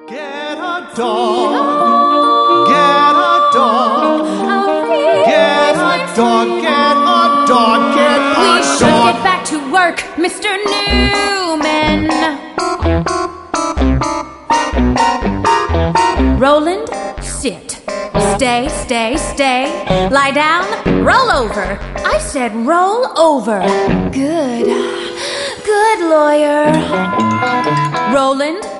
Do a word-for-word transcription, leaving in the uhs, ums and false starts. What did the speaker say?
Get a dog. Get a dog. Get a dog. Get a dog. Get a We dog. should get back to work, Mister Newman. Roland, sit. Stay, stay, stay. Lie down, roll over. I said roll over. Good. Good, lawyer. Roland,